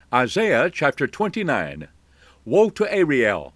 Isaiah chapter 29. Woe to Ariel,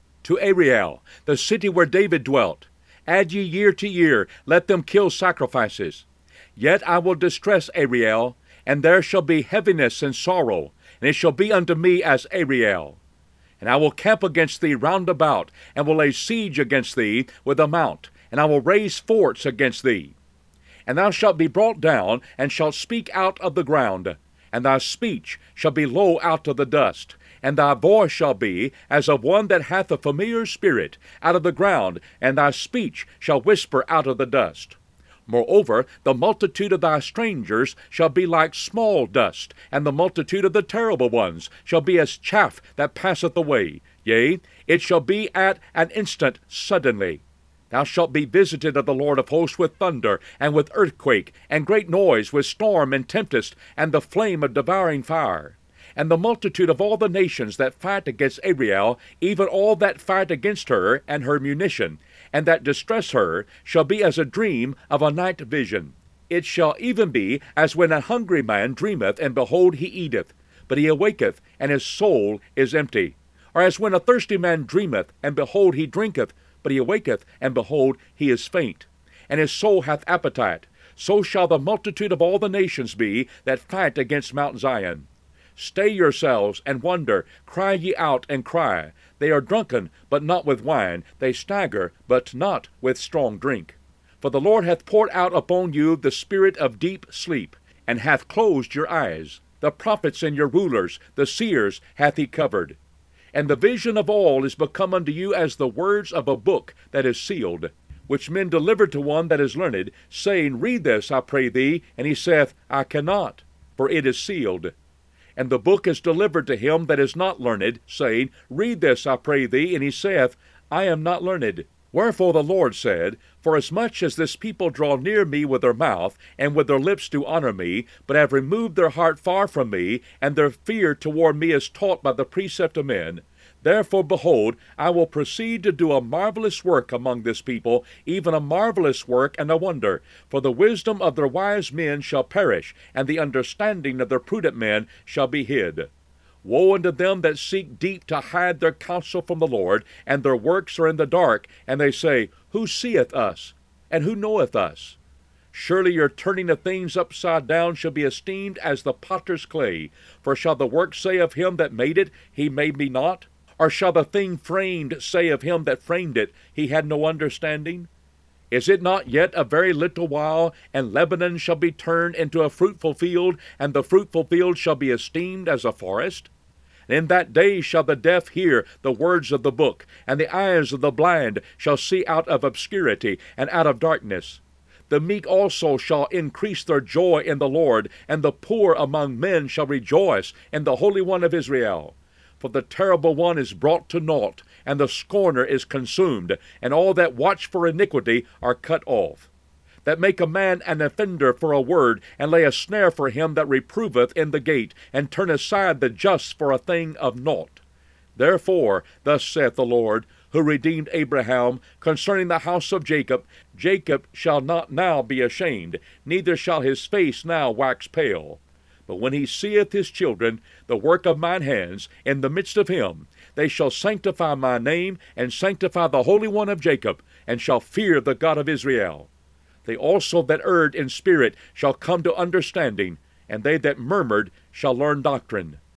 the city where David dwelt! Add ye year to year, let them kill sacrifices. Yet I will distress Ariel, and there shall be heaviness and sorrow, and it shall be unto me as Ariel. And I will camp against thee round about, and will lay siege against thee with a mount, and I will raise forts against thee. And thou shalt be brought down, and shalt speak out of the ground, and thy speech shall be low out of the dust, and thy voice shall be as of one that hath a familiar spirit out of the ground, and thy speech shall whisper out of the dust. Moreover, the multitude of thy strangers shall be like small dust, and the multitude of the terrible ones shall be as chaff that passeth away. Yea, it shall be at an instant suddenly. Thou shalt be visited of the Lord of hosts with thunder, and with earthquake, and great noise, with storm and tempest, and the flame of devouring fire. And the multitude of all the nations that fight against Ariel, even all that fight against her and her munition, and that distress her, shall be as a dream of a night vision. It shall even be as when a hungry man dreameth, and behold, he eateth, but he awaketh, and his soul is empty. Or as when a thirsty man dreameth, and behold, he drinketh, but he awaketh, and behold, he is faint, and his soul hath appetite. So shall the multitude of all the nations be that fight against Mount Zion. Stay yourselves, and wonder, cry ye out, and cry. They are drunken, but not with wine, they stagger, but not with strong drink. For the Lord hath poured out upon you the spirit of deep sleep, and hath closed your eyes. The prophets and your rulers, the seers, hath he covered. And the vision of all is become unto you as the words of a book that is sealed, which men deliver to one that is learned, saying, Read this, I pray thee. And he saith, I cannot, for it is sealed. And the book is delivered to him that is not learned, saying, Read this, I pray thee. And he saith, I am not learned. Wherefore the Lord said, Forasmuch as this people draw near me with their mouth, and with their lips do honor me, but have removed their heart far from me, and their fear toward me is taught by the precept of men, therefore, behold, I will proceed to do a marvelous work among this people, even a marvelous work and a wonder. For the wisdom of their wise men shall perish, and the understanding of their prudent men shall be hid. Woe unto them that seek deep to hide their counsel from the Lord, and their works are in the dark, and they say, Who seeth us? And who knoweth us? Surely your turning of things upside down shall be esteemed as the potter's clay. For shall the work say of him that made it, He made me not? Or shall the thing framed say of him that framed it, He had no understanding? Is it not yet a very little while, and Lebanon shall be turned into a fruitful field, and the fruitful field shall be esteemed as a forest? And in that day shall the deaf hear the words of the book, and the eyes of the blind shall see out of obscurity and out of darkness. The meek also shall increase their joy in the Lord, and the poor among men shall rejoice in the Holy One of Israel. For the terrible one is brought to naught, and the scorner is consumed, and all that watch for iniquity are cut off. That make a man an offender for a word, and lay a snare for him that reproveth in the gate, and turn aside the just for a thing of naught. Therefore, thus saith the Lord, who redeemed Abraham, concerning the house of Jacob, Jacob shall not now be ashamed, neither shall his face now wax pale. But when he seeth his children, the work of mine hands, in the midst of him, they shall sanctify my name, and sanctify the Holy One of Jacob, and shall fear the God of Israel. They also that erred in spirit shall come to understanding, and they that murmured shall learn doctrine.